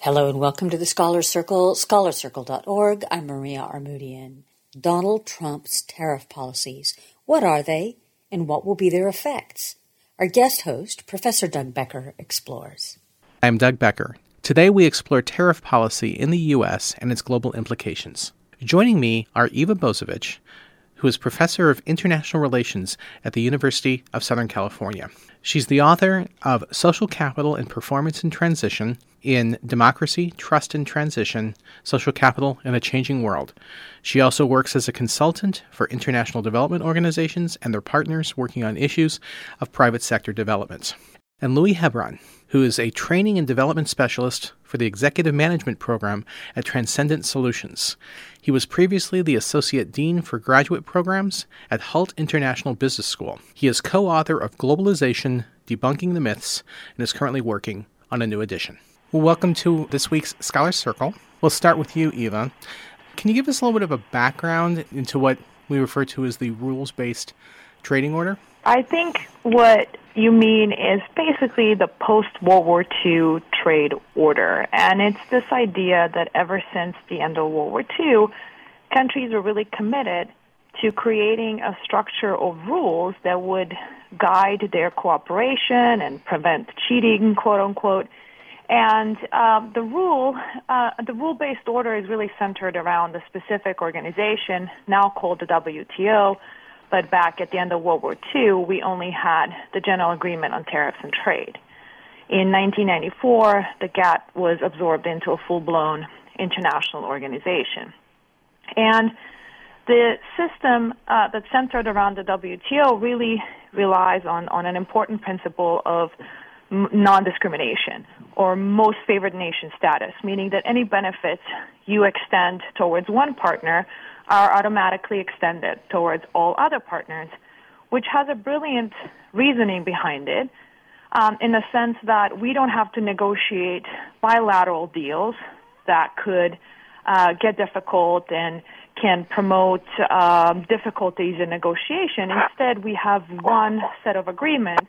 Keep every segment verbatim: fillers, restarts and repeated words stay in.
Hello and welcome to the Scholar Circle, scholar circle dot org. I'm Maria Armoudian. Donald Trump's tariff policies. What are they, and what will be their effects? Our guest host, Professor Doug Becker, explores. I'm Doug Becker. Today we explore tariff policy in the U S and its global implications. Joining me are Eva Bozovich, who is Professor of International Relations at the University of Southern California. She's the author of Social Capital and Performance in Transition in Democracy, Trust and Transition, Social Capital in a Changing World. She also works as a consultant for international development organizations and their partners working on issues of private sector developments. And Louis Hebron, who is a training and development specialist for the Executive Management Program at Transcendent Solutions. He was previously the Associate Dean for Graduate Programs at Hult International Business School. He is co-author of Globalization, Debunking the Myths, and is currently working on a new edition. Well, welcome to this week's Scholar Circle. We'll start with you, Eva. Can you give us a little bit of a background into what we refer to as the rules-based trading order? I think what you mean is basically the post-World War Two trade order. And it's this idea that ever since the end of World War Two, countries were really committed to creating a structure of rules that would guide their cooperation and prevent cheating, quote-unquote. And uh, the rule, uh, the rule-based order is really centered around a specific organization, now called the W T O. But back at the end of World War Two, we only had the General Agreement on Tariffs and Trade. In nineteen ninety-four, the G A T was absorbed into a full-blown international organization. And the system uh, that's centered around the W T O really relies on, on an important principle of m- non-discrimination, or most favored nation status, meaning that any benefits you extend towards one partner are automatically extended towards all other partners, which has a brilliant reasoning behind it, um, in the sense that we don't have to negotiate bilateral deals that could uh, get difficult and can promote um, difficulties in negotiation. Instead, we have one set of agreements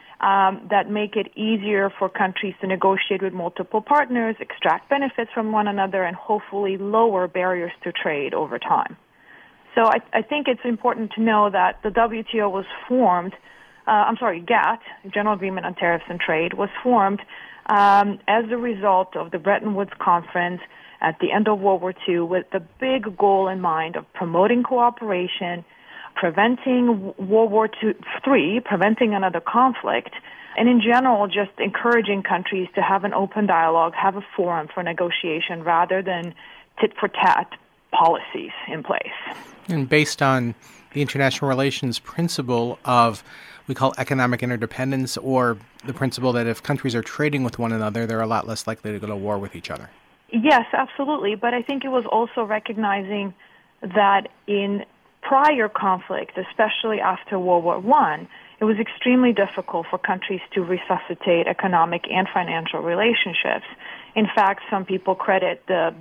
um, that make it easier for countries to negotiate with multiple partners, extract benefits from one another, and hopefully lower barriers to trade over time. So I, I think it's important to know that the W T O was formed, uh, I'm sorry, G A T, General Agreement on Tariffs and Trade, was formed um, as a result of the Bretton Woods Conference at the end of World War Two with the big goal in mind of promoting cooperation, preventing World War Three, preventing another conflict, and in general just encouraging countries to have an open dialogue, have a forum for negotiation rather than tit-for-tat policies in place. And based on the international relations principle of, we call economic interdependence, or the principle that if countries are trading with one another, they're a lot less likely to go to war with each other. Yes, absolutely. But I think it was also recognizing that in prior conflict, especially after World War One, it was extremely difficult for countries to resuscitate economic and financial relationships. In fact, some people credit the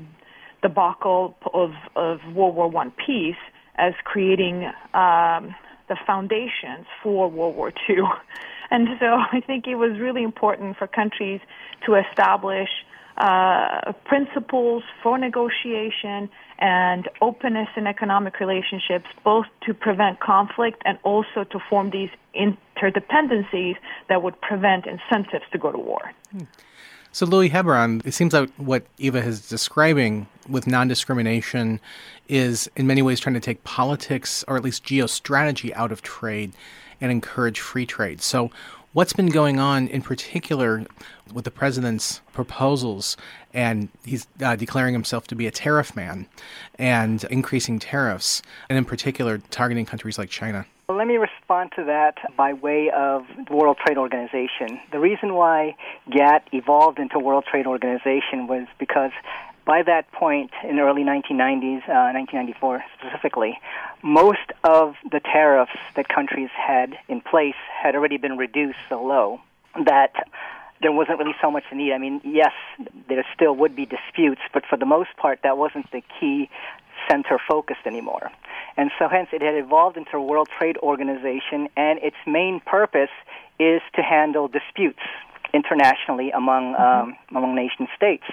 debacle of, of World War One peace as creating um, the foundations for World War Two. And so I think it was really important for countries to establish uh, principles for negotiation and openness in economic relationships, both to prevent conflict and also to form these interdependencies that would prevent incentives to go to war. Hmm. So, Louis Hebron, it seems like what Eva is describing with non-discrimination is in many ways trying to take politics, or at least geostrategy, out of trade and encourage free trade. So what's been going on in particular with the president's proposals, and he's uh, declaring himself to be a tariff man and increasing tariffs, and in particular targeting countries like China? Well, let me respond to that by way of the World Trade Organization. The reason why G A T evolved into World Trade Organization was because by that point, in the early nineteen nineties, uh, nineteen ninety-four specifically, most of the tariffs that countries had in place had already been reduced so low that there wasn't really so much need. I mean, yes, there still would be disputes, but for the most part, that wasn't the key center focused anymore. And so hence it had evolved into a World Trade Organization, and its main purpose is to handle disputes internationally among um, among nation states.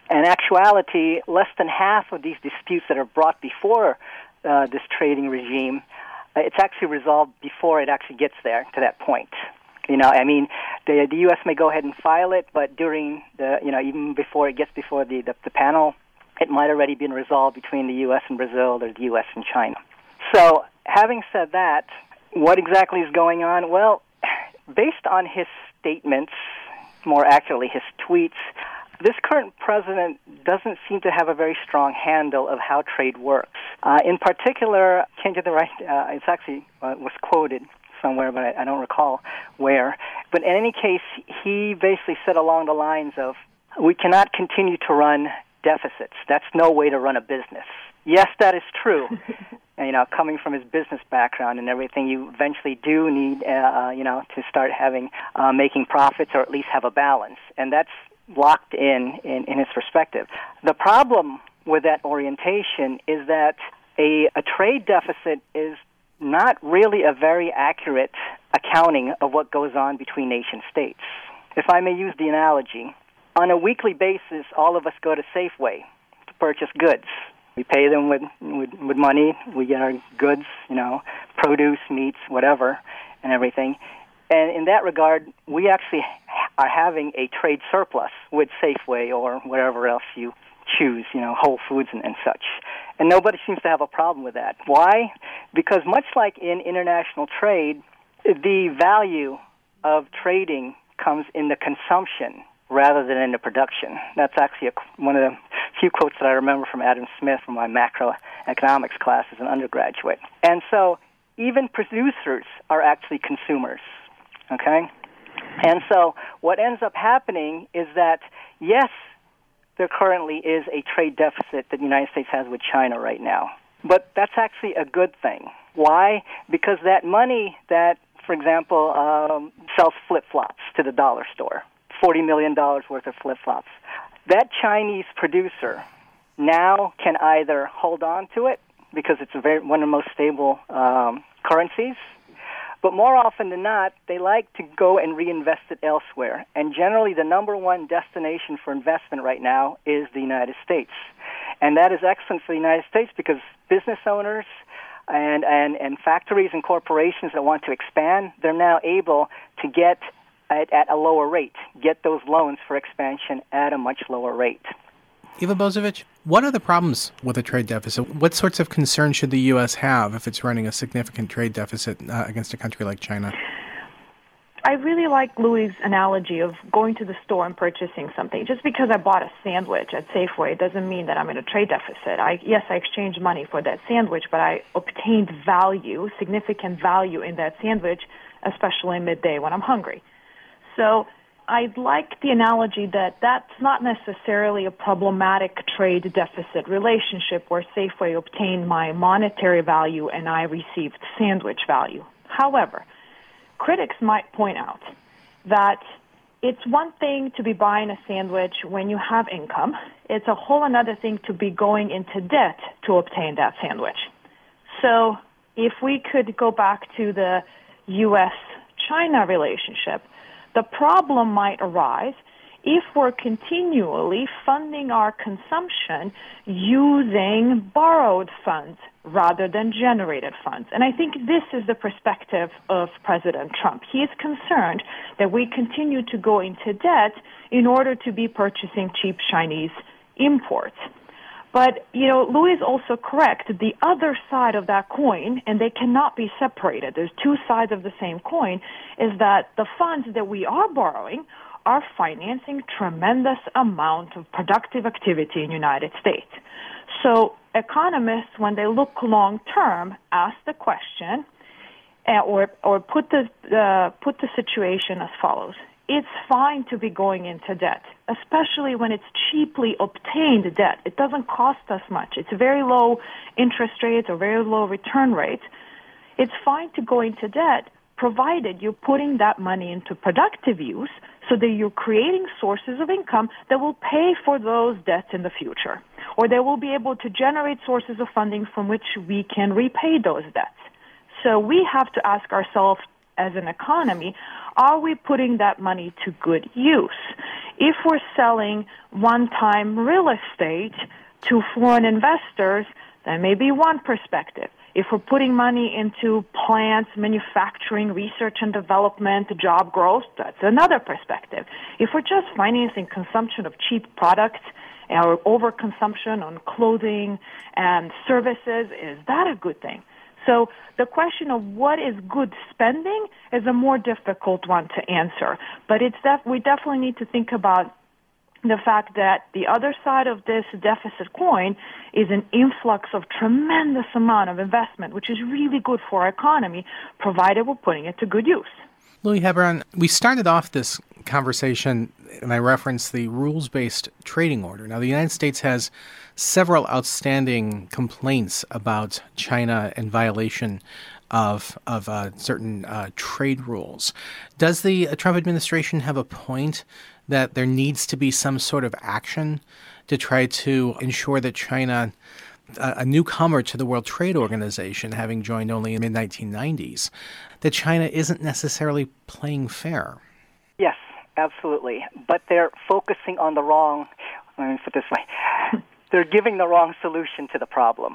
In actuality, less than half of these disputes that are brought before uh, this trading regime, uh, it's actually resolved before it actually gets there to that point. You know, I mean, the the U S may go ahead and file it, but during the, you know, even before it gets before the, the, the panel, it might already been resolved between the U S and Brazil or the U S and China. So, having said that, what exactly is going on? Well, based on his statements, more accurately his tweets, this current president doesn't seem to have a very strong handle of how trade works. Uh, in particular, can't get the right, uh, it's actually uh, was quoted somewhere, but I, I don't recall where. But in any case, he basically said along the lines of, we cannot continue to run deficits. That's no way to run a business. Yes, that is true. And, you know, coming from his business background and everything, you eventually do need, uh, you know, to start having, uh, making profits or at least have a balance. And that's locked in, in, in his perspective. The problem with that orientation is that a, a trade deficit is not really a very accurate accounting of what goes on between nation states. If I may use the analogy, on a weekly basis, all of us go to Safeway to purchase goods. We pay them with, with, with money. We get our goods, you know, produce, meats, whatever, and everything. And in that regard, we actually are having a trade surplus with Safeway or whatever else you choose, you know, Whole Foods and, and such. And nobody seems to have a problem with that. Why? Because much like in international trade, the value of trading comes in the consumption rather than in the production. That's actually a, one of the few quotes that I remember from Adam Smith from my macroeconomics class as an undergraduate. And so even producers are actually consumers, okay? And so what ends up happening is that, yes, there currently is a trade deficit that the United States has with China right now. But that's actually a good thing. Why? Because that money that, for example, um, sells flip-flops to the dollar store, forty million dollars worth of flip-flops, that Chinese producer now can either hold on to it because it's a very, one of the most stable um, currencies, but more often than not, they like to go and reinvest it elsewhere. And generally, the number one destination for investment right now is the United States. And that is excellent for the United States because business owners and, and, and factories and corporations that want to expand, they're now able to get at, at a lower rate, get those loans for expansion at a much lower rate. Iva Bozovic, what are the problems with a trade deficit? What sorts of concerns should the U S have if it's running a significant trade deficit uh, against a country like China? I really like Louis' analogy of going to the store and purchasing something. Just because I bought a sandwich at Safeway doesn't mean that I'm in a trade deficit. I, yes, I exchanged money for that sandwich, but I obtained value, significant value in that sandwich, especially midday when I'm hungry. So I like the analogy that that's not necessarily a problematic trade deficit relationship where Safeway obtained my monetary value and I received sandwich value. However, critics might point out that it's one thing to be buying a sandwich when you have income. It's a whole another thing to be going into debt to obtain that sandwich. So if we could go back to the U S China relationship, the problem might arise if we're continually funding our consumption using borrowed funds rather than generated funds. And I think this is the perspective of President Trump. He is concerned that we continue to go into debt in order to be purchasing cheap Chinese imports. But, you know, Louis is also correct. The other side of that coin, and they cannot be separated, there's two sides of the same coin, is that the funds that we are borrowing are financing tremendous amount of productive activity in the United States. So economists, when they look long-term, ask the question uh, or, or put the, uh, put the situation as follows. It's fine to be going into debt, especially when it's cheaply obtained debt. It doesn't cost us much. It's very low interest rates or very low return rates. It's fine to go into debt, provided you're putting that money into productive use so that you're creating sources of income that will pay for those debts in the future, or they will be able to generate sources of funding from which we can repay those debts. So we have to ask ourselves, as an economy, are we putting that money to good use? If we're selling one-time real estate to foreign investors, that may be one perspective. If we're putting money into plants, manufacturing, research and development, job growth, that's another perspective. If we're just financing consumption of cheap products or overconsumption on clothing and services, is that a good thing? So the question of what is good spending is a more difficult one to answer. But it's def- we definitely need to think about the fact that the other side of this deficit coin is an influx of tremendous amount of investment, which is really good for our economy, provided we're putting it to good use. Louis Hebron, we started off this conversation, and I referenced the rules-based trading order. Now, the United States has several outstanding complaints about China in violation of of uh, certain uh, trade rules. Does the Trump administration have a point that there needs to be some sort of action to try to ensure that China, a, a newcomer to the World Trade Organization, having joined only in the mid nineteen nineties, that China isn't necessarily playing fair? Yes, absolutely. But they're focusing on the wrong, let me put it this way, they're giving the wrong solution to the problem.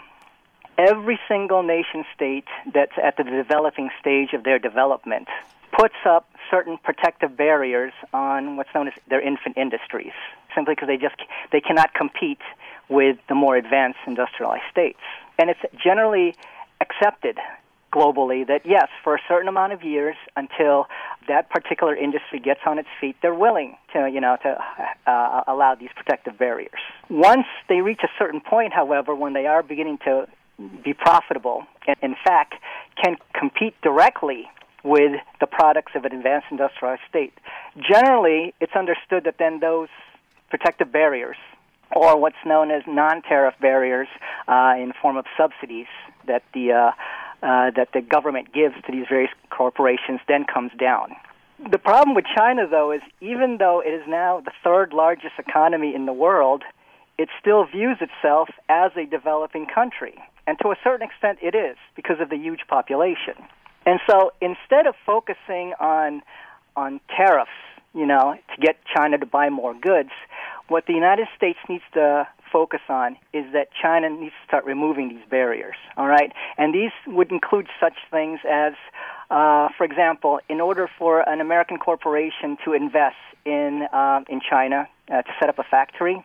Every single nation state that's at the developing stage of their development puts up certain protective barriers on what's known as their infant industries, simply because they just they cannot compete with the more advanced industrialized states. And it's generally accepted globally that, yes, for a certain amount of years, until that particular industry gets on its feet, they're willing to, you know, to uh, allow these protective barriers. Once they reach a certain point, however, when they are beginning to be profitable and, in fact, can compete directly with the products of an advanced industrialized state, generally it's understood that then those protective barriers, or what's known as non-tariff barriers uh, in the form of subsidies that the uh, uh, that the government gives to these various corporations, then comes down. The problem with China, though, is even though it is now the third largest economy in the world, it still views itself as a developing country. And to a certain extent it is, because of the huge population. And so instead of focusing on on tariffs, you know, to get China to buy more goods, what the United States needs to focus on is that China needs to start removing these barriers, all right? And these would include such things as, uh, for example, in order for an American corporation to invest in um, in China uh, to set up a factory,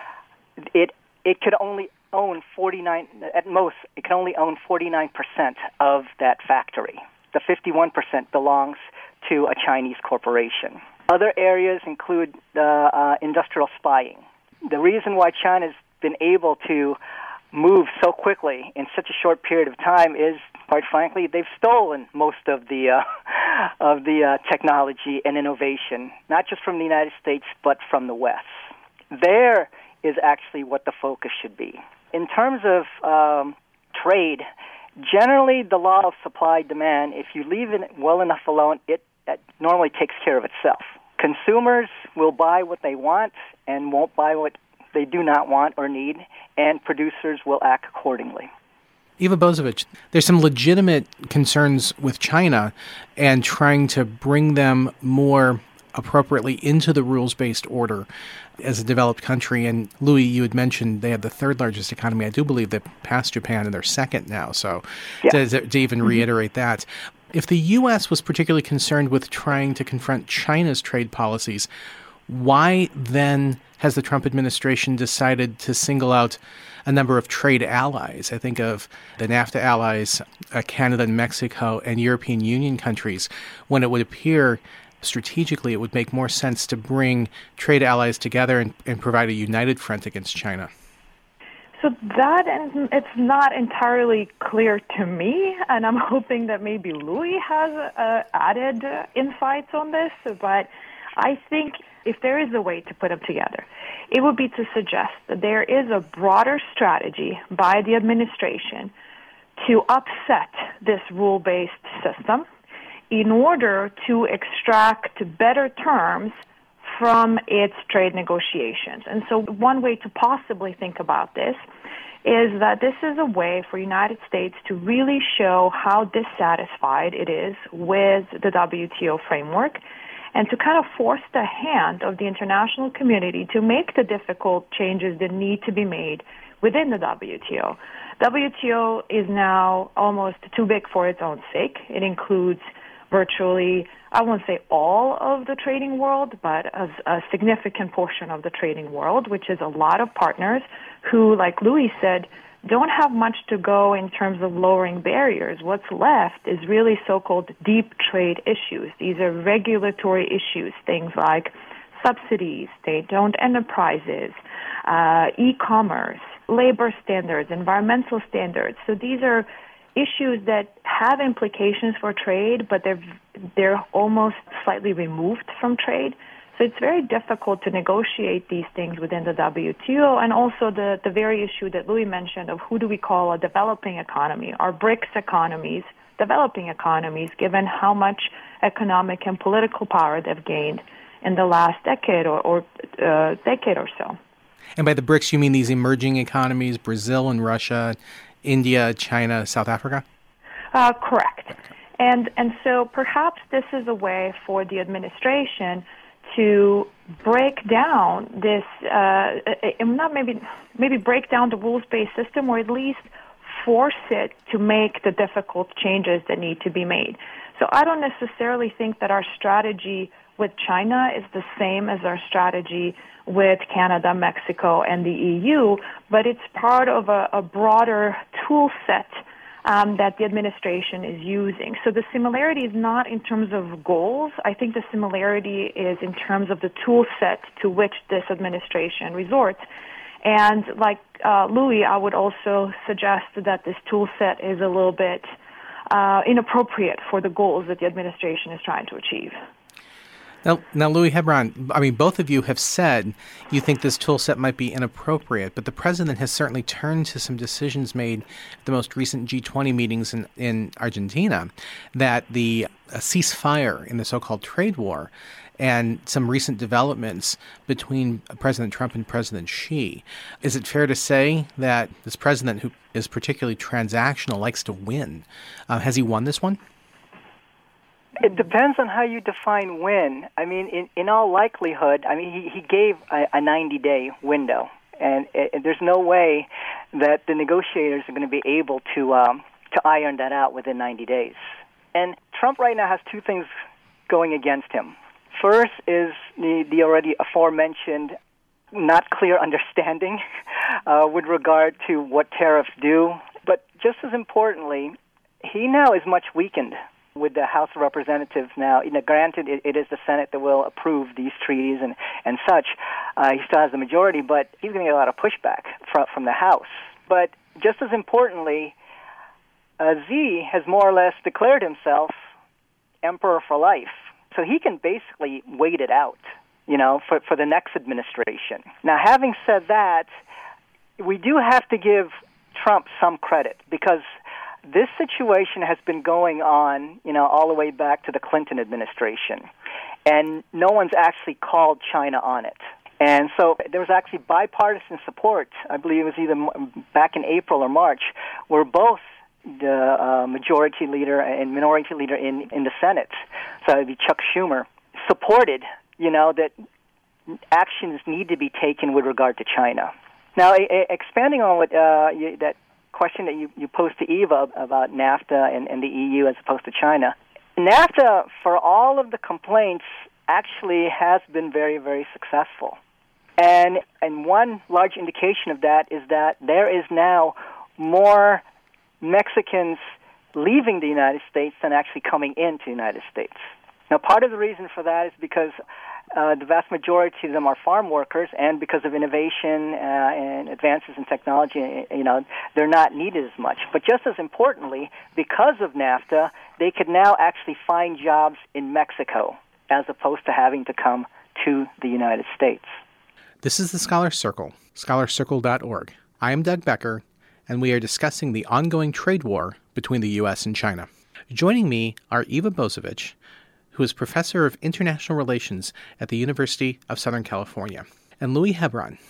it it could only own forty-nine, at most, it can only own forty-nine percent of that factory. The fifty-one percent belongs to a Chinese corporation. Other areas include uh, uh, industrial spying. The reason why China's been able to move so quickly in such a short period of time is, quite frankly, they've stolen most of the uh, of the uh, technology and innovation, not just from the United States, but from the West. There is actually what the focus should be. In terms of um, trade, generally the law of supply-demand, if you leave it well enough alone, it, it normally takes care of itself. Consumers will buy what they want and won't buy what they do not want or need, and producers will act accordingly. Iva Bozovic, there's some legitimate concerns with China and trying to bring them more appropriately into the rules-based order as a developed country. And Louis, you had mentioned they have the third largest economy. I do believe they passed Japan and they're second now. So yeah. to, to even mm-hmm. reiterate that, if the U S was particularly concerned with trying to confront China's trade policies, why then has the Trump administration decided to single out a number of trade allies? I think of the NAFTA allies, uh, Canada and Mexico, and European Union countries, when it would appear strategically it would make more sense to bring trade allies together and, and provide a united front against China. So that, and it's not entirely clear to me, and I'm hoping that maybe Louis has uh, added uh, insights on this, but I think if there is a way to put them together, it would be to suggest that there is a broader strategy by the administration to upset this rule-based system in order to extract better terms from its trade negotiations. And so one way to possibly think about this is that this is a way for the United States to really show how dissatisfied it is with the W T O framework and to kind of force the hand of the international community to make the difficult changes that need to be made within the W T O. W T O is now almost too big for its own sake. It includes virtually, I won't say all of the trading world, but a, a significant portion of the trading world, which is a lot of partners who, like Louis said, don't have much to go in terms of lowering barriers. What's left is really so-called deep trade issues. These are regulatory issues, things like subsidies, state-owned enterprises, uh, e-commerce, labor standards, environmental standards. So these are issues that have implications for trade, but they're they're almost slightly removed from trade. So it's very difficult to negotiate these things within the W T O, and also the, the very issue that Louis mentioned of who do we call a developing economy? Are BRICS economies developing economies, given how much economic and political power they've gained in the last decade or, or uh, decade or so? And by the BRICS, you mean these emerging economies, Brazil and Russia, India, China, South Africa? Uh, correct. And and so perhaps this is a way for the administration to break down this, uh, not maybe maybe break down the rules-based system, or at least force it to make the difficult changes that need to be made. So I don't necessarily think that our strategy with China is the same as our strategy with Canada, Mexico, and the E U, but it's part of a, a broader tool set um, that the administration is using. So the similarity is not in terms of goals. I think the similarity is in terms of the tool set to which this administration resorts. And like uh, Louis, I would also suggest that this tool set is a little bit uh, inappropriate for the goals that the administration is trying to achieve. Now, now, Louis Hebron, I mean, both of you have said you think this tool set might be inappropriate, but the president has certainly turned to some decisions made at the most recent G twenty meetings in, in Argentina, that the a ceasefire in the so-called trade war and some recent developments between President Trump and President Xi. Is it fair to say that this president, who is particularly transactional, likes to win? Uh, has he won this one? It depends on how you define win. I mean, in, in all likelihood, I mean, he, he gave a, a ninety-day window, and it, there's no way that the negotiators are going to be able to um, to iron that out within ninety days. And Trump right now has two things going against him. First is the, the already aforementioned not clear understanding uh, with regard to what tariffs do. But just as importantly, he now is much weakened with the House of Representatives now. You know, granted, it, it is the Senate that will approve these treaties and, and such. Uh, he still has the majority, but he's going to get a lot of pushback from, from the House. But just as importantly, uh, Xi has more or less declared himself emperor for life. So he can basically wait it out, you know, for, for the next administration. Now, having said that, we do have to give Trump some credit, because this situation has been going on, you know, all the way back to the Clinton administration, and no one's actually called China on it. And so there was actually bipartisan support, I believe it was either back in April or March, where both the uh, majority leader and minority leader in, in the Senate, so it would be Chuck Schumer, supported, you know, that actions need to be taken with regard to China. Now, a, a, expanding on what uh, you, that question that you, you posed to Eva about NAFTA and, and the E U as opposed to China. NAFTA, for all of the complaints, actually has been very, very successful. And and one large indication of that is that there is now more Mexicans leaving the United States than actually coming into the United States. Now, part of the reason for that is because uh, the vast majority of them are farm workers, and because of innovation uh, and advances in technology, you know, they're not needed as much. But just as importantly, because of NAFTA, they could now actually find jobs in Mexico as opposed to having to come to the United States. This is the Scholar Circle, scholar circle dot org. I am Doug Becker, and we are discussing the ongoing trade war between the U S and China. Joining me are Eva Bozovich, who is professor of international relations at the University of Southern California, and Louis Hebron,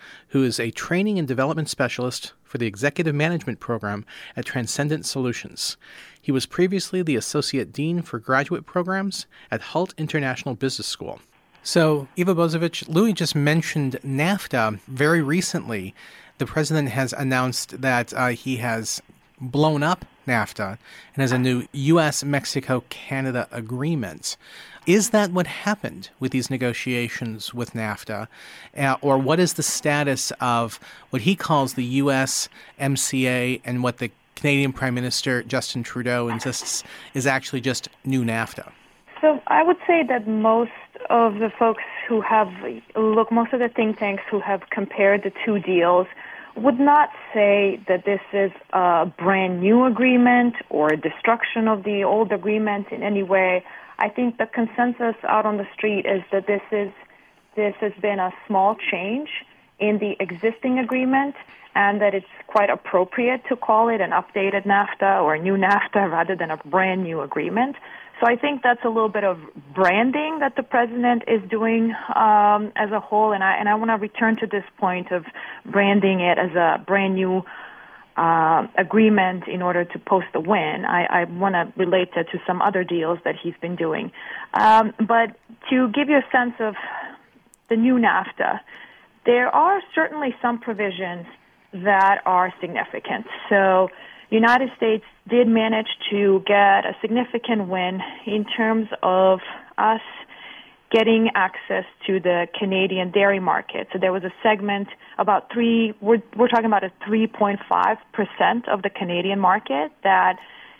who is a training and development specialist for the Executive Management Program at Transcendent Solutions. He was previously the Associate Dean for Graduate Programs at Hult International Business School. So, Iva Bozovic, Louis just mentioned NAFTA. Very recently, the president has announced that uh, he has blown up NAFTA and has a new U S Mexico Canada agreement. Is that what happened with these negotiations with NAFTA? Uh, or what is the status of what he calls the U S M C A and what the Canadian Prime Minister Justin Trudeau insists is actually just new NAFTA? So I would say that most of the folks who have, look, most of the think tanks who have compared the two deals would not say that this is a brand new agreement or a destruction of the old agreement in any way. I think the consensus out on the street is that this is this has been a small change in the existing agreement, and that it's quite appropriate to call it an updated NAFTA or a new NAFTA rather than a brand new agreement. So I think that's a little bit of branding that the president is doing um, as a whole, and I and I want to return to this point of branding it as a brand new uh, agreement in order to post a win. I, I want to relate that to some other deals that he's been doing. Um, but to give you a sense of the new NAFTA, there are certainly some provisions that are significant. So the United States did manage to get a significant win in terms of us getting access to the Canadian dairy market. So there was a segment about three, we're, we're talking about a three point five percent of the Canadian market that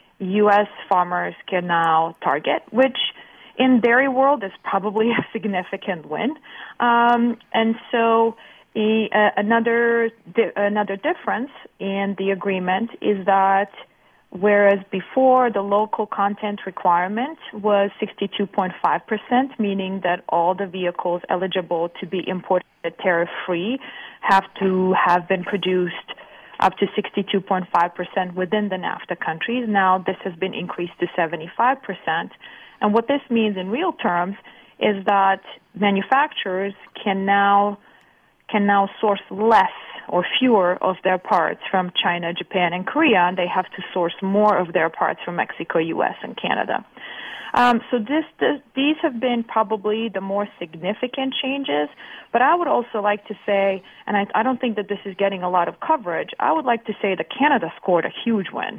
U S farmers can now target, which in dairy world is probably a significant win. Um, and so the, uh, another di- another difference in the agreement is that whereas before the local content requirement was sixty-two point five percent, meaning that all the vehicles eligible to be imported tariff-free have to have been produced up to sixty-two point five percent within the NAFTA countries. Now this has been increased to seventy-five percent. And what this means in real terms is that manufacturers can now can now source less or fewer of their parts from China, Japan, and Korea, and they have to source more of their parts from Mexico, U S, and Canada. Um, so this, this, these have been probably the more significant changes, but I would also like to say, and I, I don't think that this is getting a lot of coverage, I would like to say that Canada scored a huge win.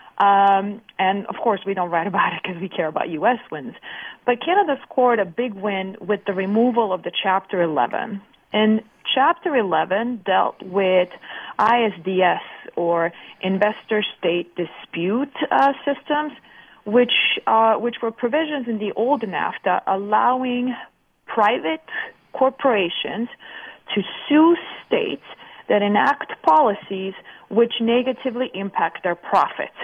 Um, and, of course, we don't write about it because we care about U S wins. But Canada scored a big win with the removal of the Chapter eleven. And Chapter eleven dealt with I S D S, or investor-state dispute uh, systems, which uh, which were provisions in the old NAFTA allowing private corporations to sue states that enact policies which negatively impact their profits.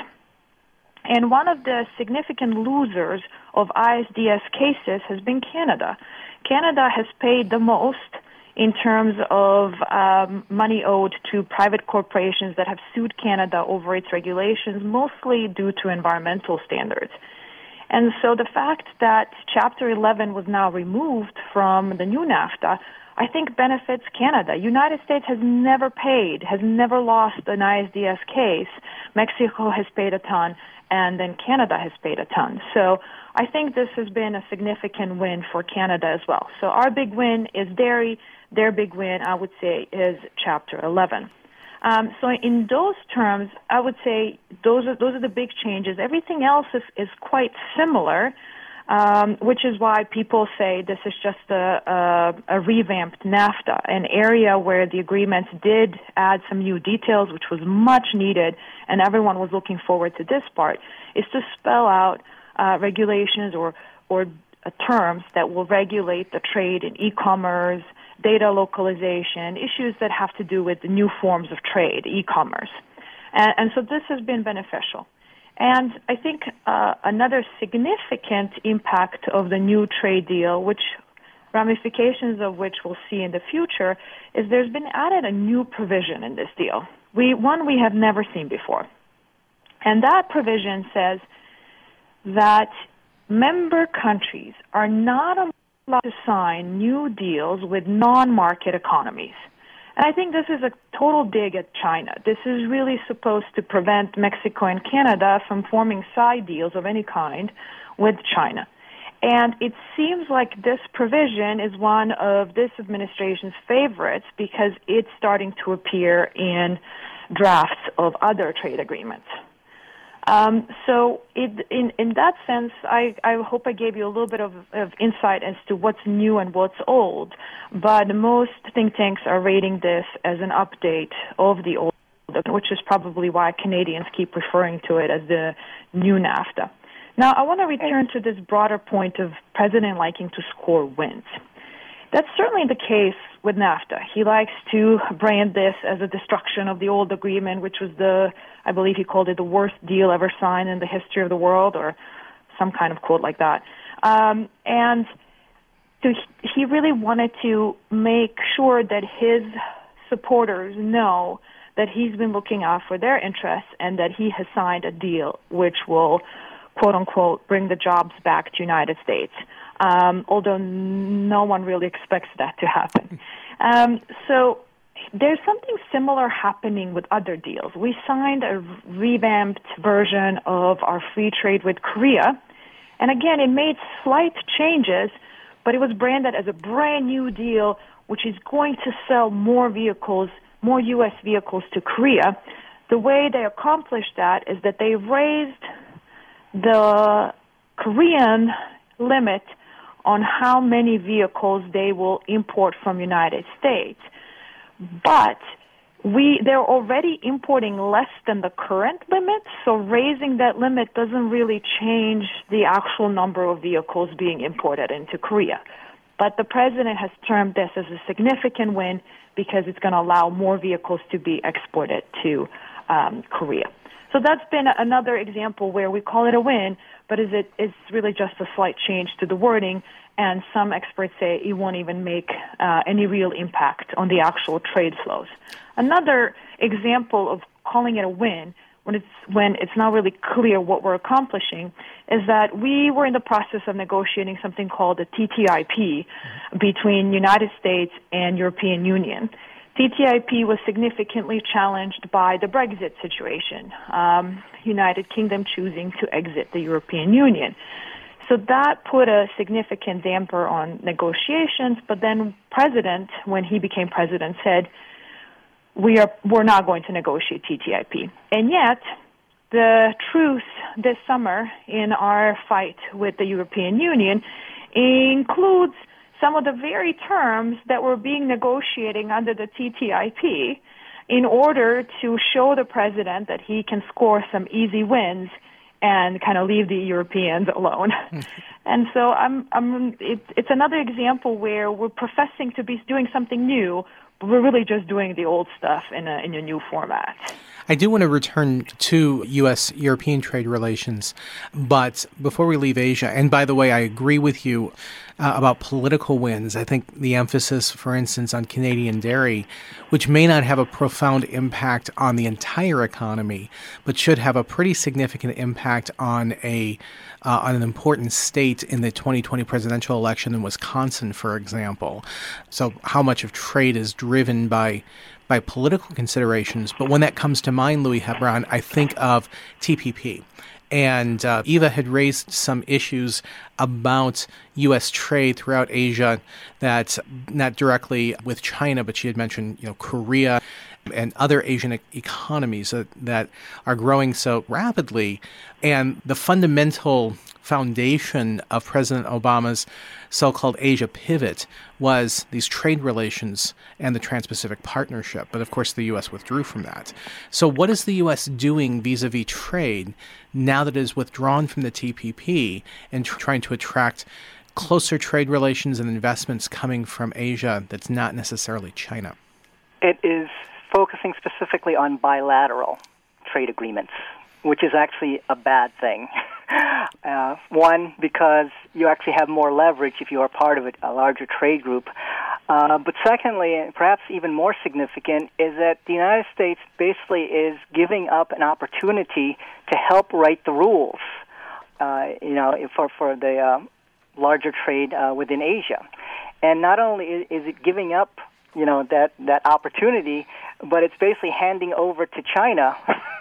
And one of the significant losers of I S D S cases has been Canada. Canada has paid the most in terms of um, money owed to private corporations that have sued Canada over its regulations, mostly due to environmental standards. And so the fact that Chapter eleven was now removed from the new NAFTA, I think benefits Canada. United States has never paid, has never lost an I S D S case. Mexico has paid a ton, and then Canada has paid a ton. So I think this has been a significant win for Canada as well. So our big win is dairy. Their big win, I would say, is Chapter eleven. Um, so in those terms, I would say those are those are the big changes. Everything else is, is quite similar, um, which is why people say this is just a, a, a revamped NAFTA, an area where the agreements did add some new details, which was much needed, and everyone was looking forward to this part, is to spell out uh, regulations or, or uh, terms that will regulate the trade in e-commerce, data localization, issues that have to do with the new forms of trade, e-commerce. And, and so this has been beneficial. And I think uh, another significant impact of the new trade deal, which ramifications of which we'll see in the future, is there's been added a new provision in this deal, we, one we have never seen before. And that provision says that member countries are not allowed to sign new deals with non-market economies. And I think this is a total dig at China. This is really supposed to prevent Mexico and Canada from forming side deals of any kind with China. And it seems like this provision is one of this administration's favorites because it's starting to appear in drafts of other trade agreements. Um, so it, in, in that sense, I, I hope I gave you a little bit of, of insight as to what's new and what's old. But most think tanks are rating this as an update of the old, which is probably why Canadians keep referring to it as the new NAFTA. Now, I want to return to this broader point of President liking to score wins. That's certainly the case with NAFTA. He likes to brand this as a destruction of the old agreement, which was the, I believe he called it the worst deal ever signed in the history of the world, or some kind of quote like that. Um, and so he really wanted to make sure that his supporters know that he's been looking out for their interests and that he has signed a deal which will, quote unquote, bring the jobs back to the United States. Um, although no one really expects that to happen. Um, so there's something similar happening with other deals. We signed a revamped version of our free trade with Korea, and again, it made slight changes, but it was branded as a brand new deal, which is going to sell more vehicles, more U S vehicles to Korea. The way they accomplished that is that they raised the Korean limit on how many vehicles they will import from United States. But we they're already importing less than the current limit, so raising that limit doesn't really change the actual number of vehicles being imported into Korea. But the president has termed this as a significant win because it's going to allow more vehicles to be exported to um, Korea. So that's been another example where we call it a win, but is it is really just a slight change to the wording, and some experts say it won't even make uh, any real impact on the actual trade flows. Another example of calling it a win, when it's when it's not really clear what we're accomplishing, is that we were in the process of negotiating something called the T T I P between United States and European Union. T T I P was significantly challenged by the Brexit situation, um, United Kingdom choosing to exit the European Union. So that put a significant damper on negotiations, but then President, when he became president, said, we are, we're not going to negotiate T T I P. And yet, the truce this summer in our fight with the European Union includes some of the very terms that were being negotiating under the T T I P in order to show the president that he can score some easy wins and kind of leave the Europeans alone. And so I'm, I'm, it, it's another example where we're professing to be doing something new, but we're really just doing the old stuff in a, in a new format. I do want to return to U S European trade relations, but before we leave Asia, and by the way, I agree with you uh, about political wins. I think the emphasis, for instance, on Canadian dairy, which may not have a profound impact on the entire economy, but should have a pretty significant impact on a uh, on an important state in the twenty twenty presidential election in Wisconsin, for example. So how much of trade is driven by by political considerations. But when that comes to mind, Louis Hebron, I think of T P P. And uh, Eva had raised some issues about U S trade throughout Asia, that not directly with China, but she had mentioned, you know, Korea and other Asian e- economies that, that are growing so rapidly. And the fundamental foundation of President Obama's so-called Asia pivot was these trade relations and the Trans-Pacific Partnership. But of course, the U S withdrew from that. So what is the U S doing vis-a-vis trade now that it is withdrawn from the T P P and tr- trying to attract closer trade relations and investments coming from Asia that's not necessarily China? It is focusing specifically on bilateral trade agreements, which is actually a bad thing. Uh, one, because you actually have more leverage if you are part of a, a larger trade group. Uh, but secondly, and perhaps even more significant, is that the United States basically is giving up an opportunity to help write the rules, uh, you know, for, for the uh, larger trade uh, within Asia. And not only is, is it giving up you know, that, that opportunity, but it's basically handing over to China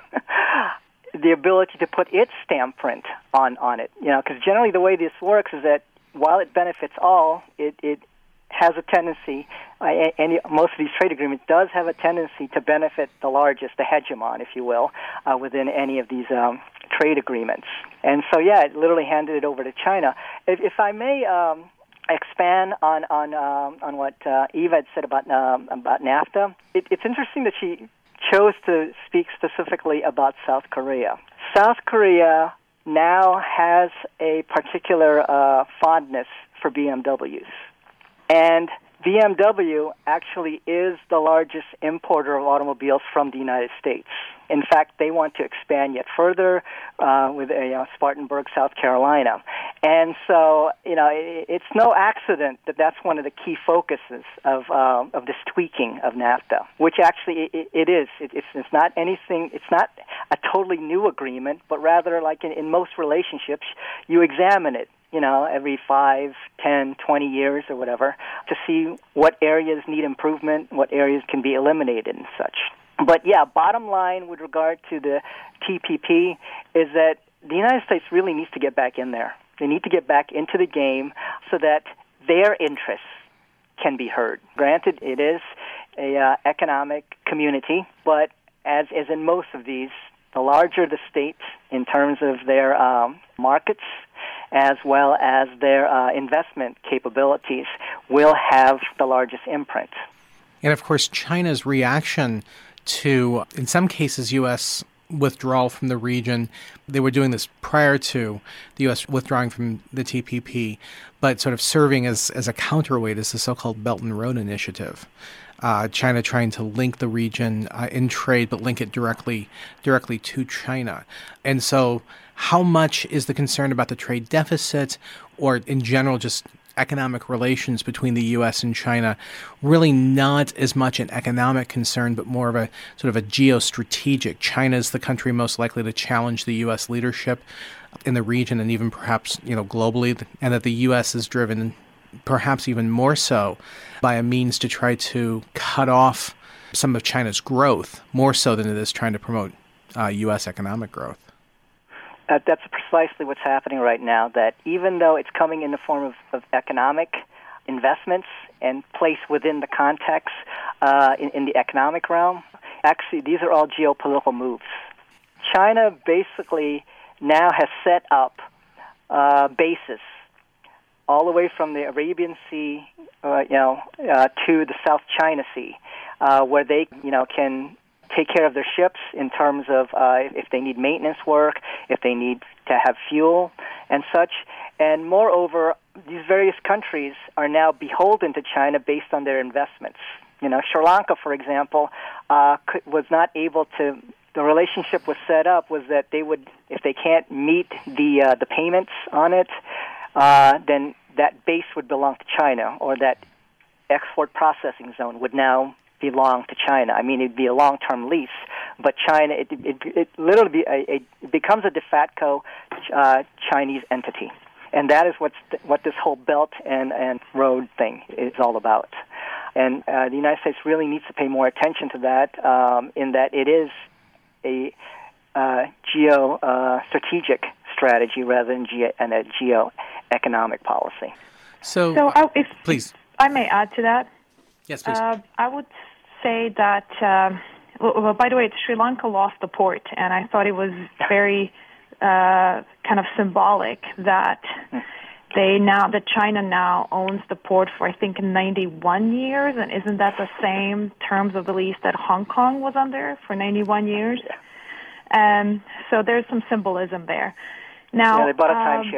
the ability to put its stamp print on, on it. You know, because generally the way this works is that while it benefits all, it, it has a tendency, uh, and most of these trade agreements does have a tendency to benefit the largest, the hegemon, if you will, uh, within any of these um, trade agreements. And so, yeah, it literally handed it over to China. If, if I may um, expand on on um, on what uh, Eva had said about um, about NAFTA, it, it's interesting that she chose to speak specifically about South Korea. South Korea now has a particular uh, fondness for B M Ws. And B M W actually is the largest importer of automobiles from the United States. In fact, they want to expand yet further uh, with uh, you know, Spartanburg, South Carolina. And so, you know, it, it's no accident that that's one of the key focuses of uh, of this tweaking of NAFTA, which actually it, it is. It, it's, it's not anything, it's not a totally new agreement, but rather like in, in most relationships, you examine it, you know, every five, ten, twenty years or whatever, to see what areas need improvement, what areas can be eliminated and such. But yeah, bottom line with regard to the T P P is that the United States really needs to get back in there. They need to get back into the game so that their interests can be heard. Granted, it is a uh, economic community, but as, as in most of these, the larger the states in terms of their um, markets, as well as their uh, investment capabilities, will have the largest imprint. And of course, China's reaction to, in some cases, U S withdrawal from the region. They were doing this prior to the U S withdrawing from the T P P, but sort of serving as, as a counterweight as the so-called Belt and Road Initiative. Uh, China trying to link the region uh, in trade, but link it directly directly to China. And so how much is the concern about the trade deficit, or in general just economic relations between the U S and China, really not as much an economic concern, but more of a sort of a geostrategic? China is the country most likely to challenge the U S leadership in the region and even perhaps, you know, globally, and that the U S is driven perhaps even more so by a means to try to cut off some of China's growth, more so than it is trying to promote uh, U S economic growth. Uh, that's precisely what's happening right now, that even though it's coming in the form of, of economic investments and placed within the context uh, in, in the economic realm, actually these are all geopolitical moves. China basically now has set up uh, bases all the way from the Arabian Sea, uh, you know, uh, to the South China Sea, uh, where they, you know, can take care of their ships in terms of uh, if they need maintenance work, if they need to have fuel and such. And moreover, these various countries are now beholden to China based on their investments. You know, Sri Lanka, for example, uh, could, was not able to. The relationship was set up was that they would, if they can't meet the uh, the payments on it, uh, then that base would belong to China, or that export processing zone would now belong to China. I mean, it'd be a long-term lease, but China, it, it, it literally be a, a, it becomes a de facto uh, Chinese entity. And that is what's th- what this whole Belt and, and Road thing is all about. And uh, the United States really needs to pay more attention to that, um, in that it is a uh, geo-strategic uh, strategy rather than ge- and a geo-economic policy. So, so I, if please. I may add to that. Yes, please. Uh, I would say that, uh, well, well, by the way, Sri Lanka lost the port, and I thought it was very uh, kind of symbolic that they now, that China now owns the port for, I think, ninety-one years, and isn't that the same terms of the lease that Hong Kong was under for ninety-one years? Um, so there's some symbolism there. Now, yeah, they bought a um,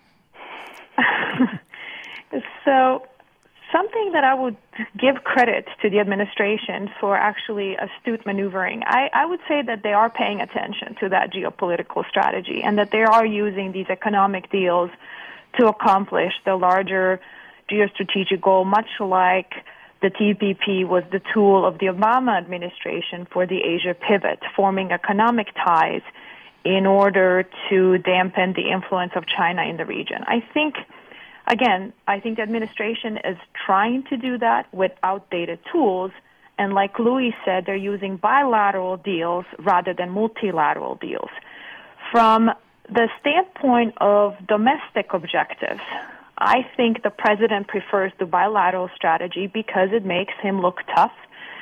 timeshare. So something that I would give credit to the administration for actually astute maneuvering, I, I would say that they are paying attention to that geopolitical strategy and that they are using these economic deals to accomplish the larger geostrategic goal, much like the T P P was the tool of the Obama administration for the Asia pivot, forming economic ties in order to dampen the influence of China in the region. I think again, I think the administration is trying to do that with outdated tools. And like Louis said, they're using bilateral deals rather than multilateral deals. From the standpoint of domestic objectives, I think the president prefers the bilateral strategy because it makes him look tough,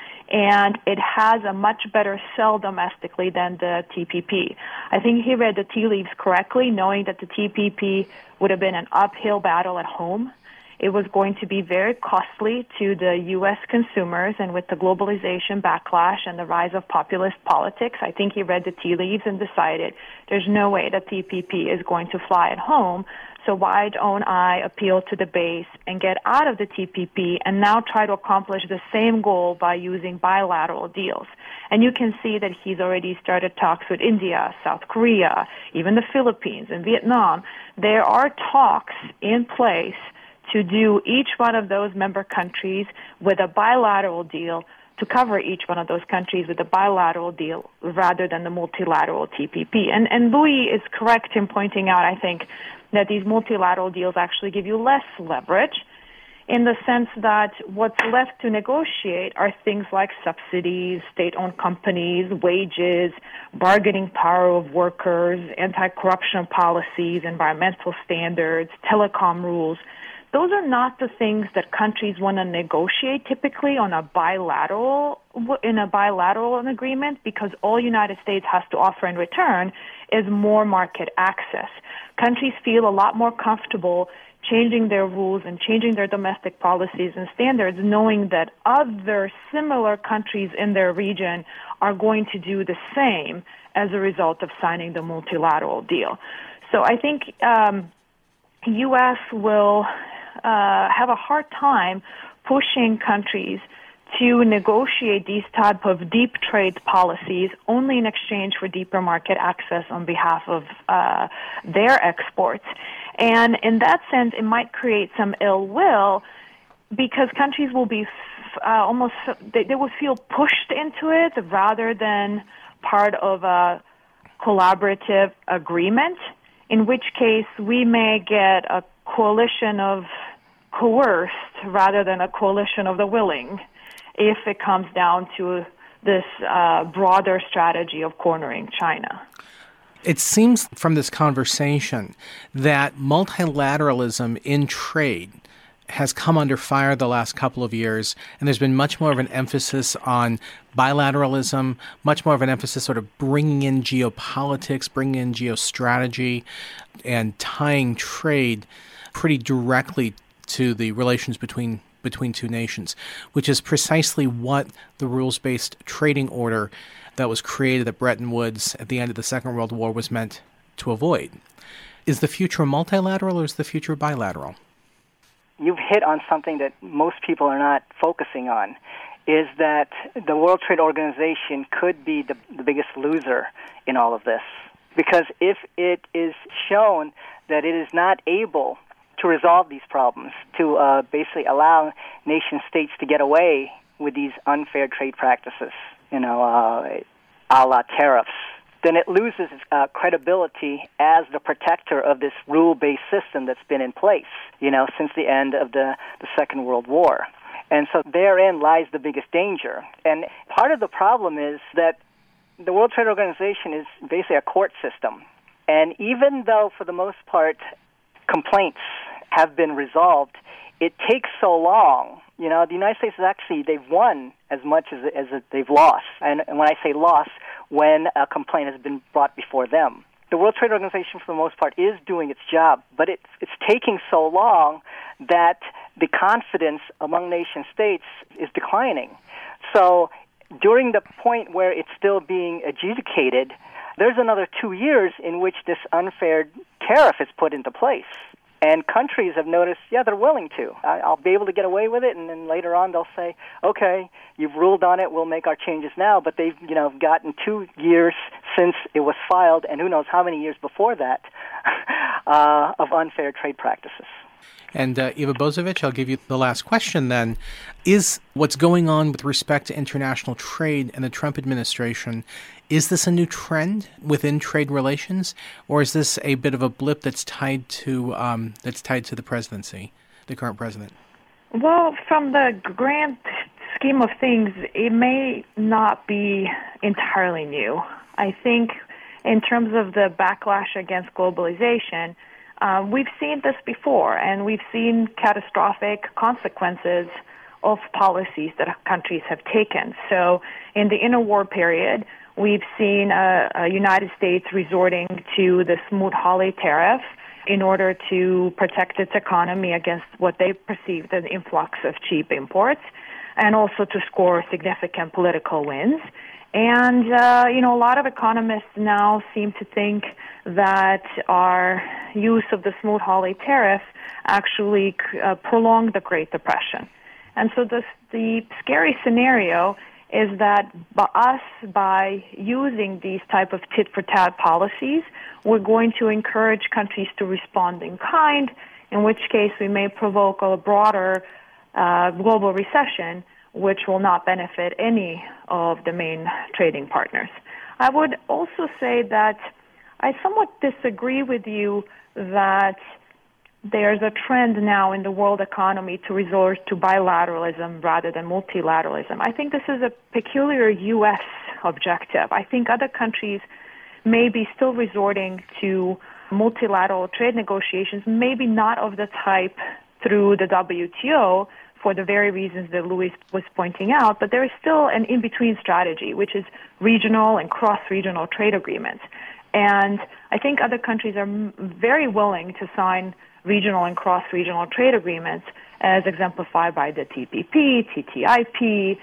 and it has a much better sell domestically than the T P P. I think he read the tea leaves correctly, knowing that the T P P would have been an uphill battle at home. It was going to be very costly to the U S consumers, and with the globalization backlash and the rise of populist politics, I think he read the tea leaves and decided there's no way that T P P is going to fly at home, so why don't I appeal to the base and get out of the T P P and now try to accomplish the same goal by using bilateral deals. And you can see that he's already started talks with India, South Korea, even the Philippines and Vietnam. There are talks in place to do each one of those member countries with a bilateral deal, to cover each one of those countries with a bilateral deal rather than the multilateral T P P. And, and Louis is correct in pointing out, I think, that these multilateral deals actually give you less leverage, in the sense that what's left to negotiate are things like subsidies, state-owned companies, wages, bargaining power of workers, anti-corruption policies, environmental standards, telecom rules. Those are not the things that countries want to negotiate typically on a bilateral, in a bilateral agreement, because all United States has to offer in return is more market access. Countries feel a lot more comfortable changing their rules and changing their domestic policies and standards, knowing that other similar countries in their region are going to do the same as a result of signing the multilateral deal. So I think um, U S will uh, have a hard time pushing countries to negotiate these type of deep trade policies only in exchange for deeper market access on behalf of uh, their exports. And in that sense, it might create some ill will, because countries will be uh, almost, they, they will feel pushed into it rather than part of a collaborative agreement, in which case we may get a coalition of coerced rather than a coalition of the willing, if it comes down to this uh, broader strategy of cornering China. It seems from this conversation that multilateralism in trade has come under fire the last couple of years, and there's been much more of an emphasis on bilateralism, much more of an emphasis sort of bringing in geopolitics, bringing in geostrategy, and tying trade pretty directly to the relations between between two nations, which is precisely what the rules-based trading order that was created at Bretton Woods at the end of the Second World War was meant to avoid. Is the future multilateral or is the future bilateral? You've hit on something that most people are not focusing on, is that the World Trade Organization could be the, the biggest loser in all of this. Because if it is shown that it is not able to resolve these problems, to uh, basically allow nation states to get away with these unfair trade practices, you know, uh, a la tariffs, then it loses uh, credibility as the protector of this rule-based system that's been in place, you know, since the end of the, the Second World War. And so therein lies the biggest danger. And part of the problem is that the World Trade Organization is basically a court system. And even though, for the most part, complaints have been resolved, it takes so long. You know, the United States is actually, they've won as much as, as they've lost. And, and when I say lost, when a complaint has been brought before them. The World Trade Organization, for the most part, is doing its job, but it's, it's taking so long that the confidence among nation states is declining. So during the point where it's still being adjudicated, there's another two years in which this unfair tariff is put into place. And countries have noticed, yeah, they're willing to. I'll be able to get away with it, and then later on they'll say, okay, you've ruled on it, we'll make our changes now. But they've, you know, gotten two years since it was filed, and who knows how many years before that, uh, of unfair trade practices. And uh, Eva Bozievich, I'll give you the last question then. Is what's going on with respect to international trade and the Trump administration, is this a new trend within trade relations, or is this a bit of a blip that's tied to um, that's tied to the presidency, the current president? Well, from the grand scheme of things, it may not be entirely new. I think in terms of the backlash against globalization, Uh, we've seen this before, and we've seen catastrophic consequences of policies that countries have taken. So in the interwar period, we've seen uh, uh, United States resorting to the Smoot-Hawley tariff in order to protect its economy against what they perceived as an influx of cheap imports, and also to score significant political wins. And, uh, you know, a lot of economists now seem to think that our use of the Smoot-Hawley tariff actually uh, prolonged the Great Depression. And so this, the scary scenario is that by us, by using these type of tit-for-tat policies, we're going to encourage countries to respond in kind, in which case we may provoke a broader uh, global recession, which will not benefit any of the main trading partners. I would also say that I somewhat disagree with you that there's a trend now in the world economy to resort to bilateralism rather than multilateralism. I think this is a peculiar U S objective. I think other countries may be still resorting to multilateral trade negotiations, maybe not of the type through the W T O, for the very reasons that Louis was pointing out, but there is still an in-between strategy, which is regional and cross-regional trade agreements. And I think other countries are m- very willing to sign regional and cross-regional trade agreements, as exemplified by the T P P, T T I P,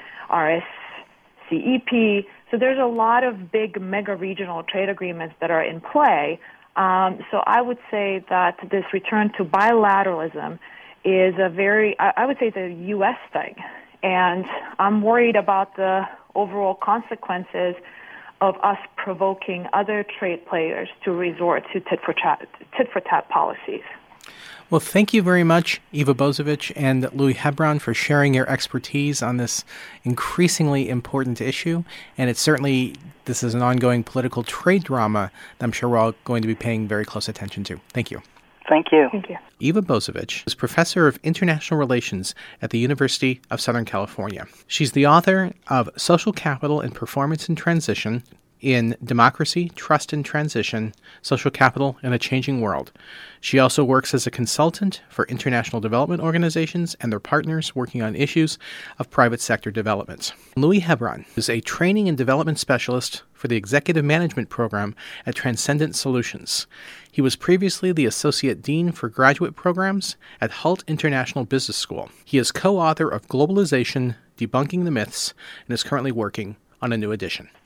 R S C E P. So there's a lot of big mega-regional trade agreements that are in play. Um, so I would say that this return to bilateralism is a very, I would say, it's a U S thing. And I'm worried about the overall consequences of us provoking other trade players to resort to tit-for-tat, tit-for-tat policies. Well, thank you very much, Eva Bozievich and Louis Hebron, for sharing your expertise on this increasingly important issue. And it's certainly, this is an ongoing political trade drama that I'm sure we're all going to be paying very close attention to. Thank you. Thank you. Thank you. Eva Bozievich is professor of international relations at the University of Southern California. She's the author of Social Capital and Performance in Transition in Democracy, Trust and Transition, Social Capital in a Changing World. She also works as a consultant for international development organizations and their partners working on issues of private sector development. Louis Hebron is a training and development specialist for the Executive Management Program at Transcendent Solutions. He was previously the Associate Dean for Graduate Programs at Hult International Business School. He is co-author of Globalization, Debunking the Myths, and is currently working on a new edition.